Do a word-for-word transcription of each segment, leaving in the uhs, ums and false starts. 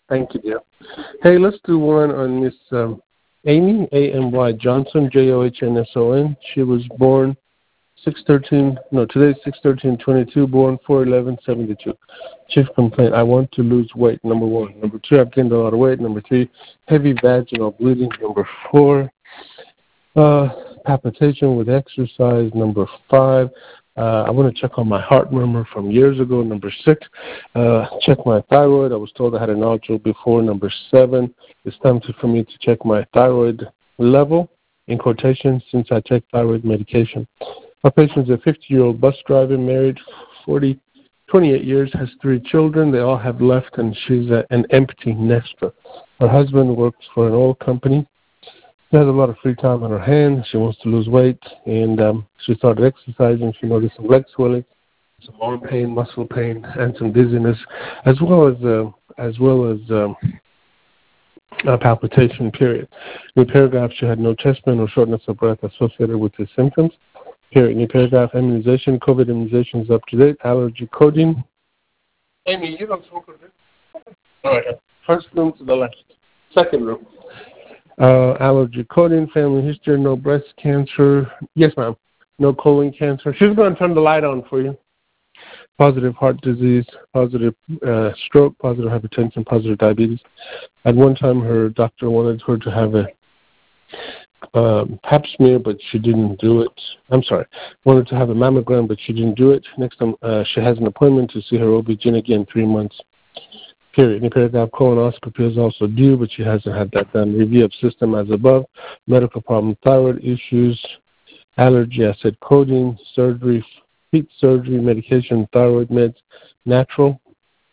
Thank you, dear. Hey, let's do one on Miss um, Amy, A M Y Johnson, J O H N S O N. She was born six thirteen, no, today's six thirteen twenty-two, born four eleven seventy-two. Chief complaint, I want to lose weight, number one. Number two, I've gained a lot of weight. Number three, heavy vaginal bleeding. Number four, uh, palpitation with exercise. Number five, uh, I want to check on my heart murmur from years ago. Number six, uh, check my thyroid. I was told I had a nodule before. Number seven, it's time to, for me to check my thyroid level, in quotation, since I take thyroid medication. Our patient is a fifty-year-old bus driver, married forty, twenty-eight years, has three children. They all have left, and she's a, an empty nester. Her husband works for an oil company. She has a lot of free time on her hands. She wants to lose weight, and um, she started exercising. She noticed some leg swelling, some arm pain, muscle pain, and some dizziness, as well as uh, as well as um, a palpitation. Period. In the paragraph, she had no chest pain or shortness of breath associated with the symptoms. Period. New paragraph, immunization, COVID immunization is up to date. Allergy coding. Amy, you don't smoke, all right. First room to the left. Second room. Uh, allergy coding, family history, no breast cancer. Yes, ma'am. No colon cancer. She's going to turn the light on for you. Positive heart disease, positive uh, stroke, positive hypertension, positive diabetes. At one time, her doctor wanted her to have a Um, pap smear, but she didn't do it. I'm sorry. Wanted to have a mammogram, but she didn't do it. Next time, uh, she has an appointment to see her O B G Y N again in three months. Period. In paragraph, colonoscopy is also due, but she hasn't had that done. Review of system as above. Medical problem, thyroid issues, allergy, I said coding, surgery, heat surgery, medication, thyroid meds, natural.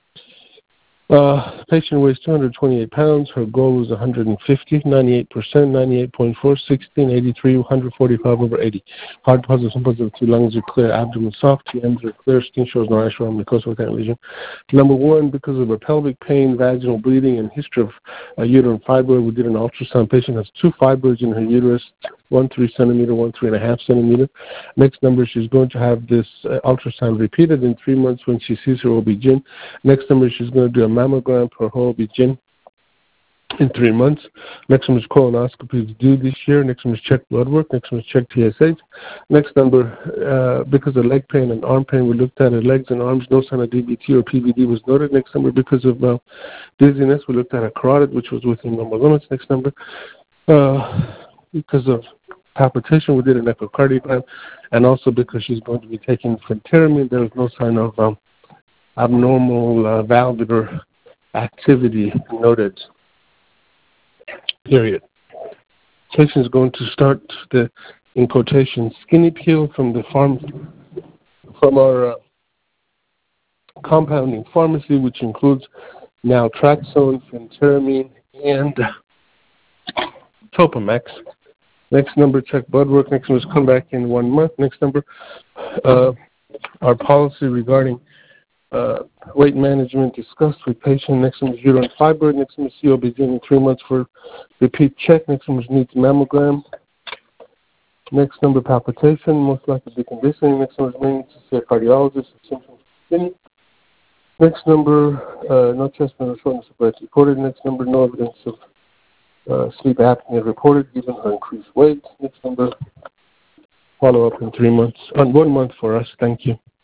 Uh, patient weighs two hundred twenty-eight pounds. Her goal is one hundred fifty, ninety-eight percent, ninety-eight point four, sixteen, eighty-three, one hundred forty-five over eighty. Heart positive, some positive, two lungs are clear, abdomen soft, T Ms are clear, skin shows no actual mucosal lesion. Number one, because of her pelvic pain, vaginal bleeding, and history of uh, uterine fibroid, we did an ultrasound. Patient has two fibroids in her uterus, one three centimeter, one three and a half centimeter. Next number, she's going to have this uh, ultrasound repeated in three months when she sees her O B G Y N. Next number, she's going to do a mammogram for her O B G Y N in three months. Next one is colonoscopy is due this year. Next one is check blood work. Next one is check T S H. Next number, uh, because of leg pain and arm pain, we looked at her legs and arms. No sign of D V T or P V D was noted. Next number, because of uh, dizziness, we looked at her carotid, which was within normal limits. Next number, uh, because of palpitation, we did an echocardiogram, and also because she's going to be taking phentermine, there was no sign of um, abnormal uh, valvular activity noted. Period. Patient is going to start the, in quotation, skinny peel from the farm, from our uh, compounding pharmacy, which includes naltrexone, phentermine, and Topamax. Next number, check blood work. Next number is come back in one month. Next number, uh, our policy regarding uh, weight management discussed with patient. Next number is uterine fibroid. Next number is C O B G Y N in three months for repeat check. Next number is needs mammogram. Next number, palpitation, most likely deconditioning. Next number is may need to see a cardiologist if symptoms continue. Next number, uh, no chest pain or shortness of breath reported. Next number, no evidence of Uh, sleep apnea reported given her increased weight. Next number, follow up in three months, on one month for us. Thank you.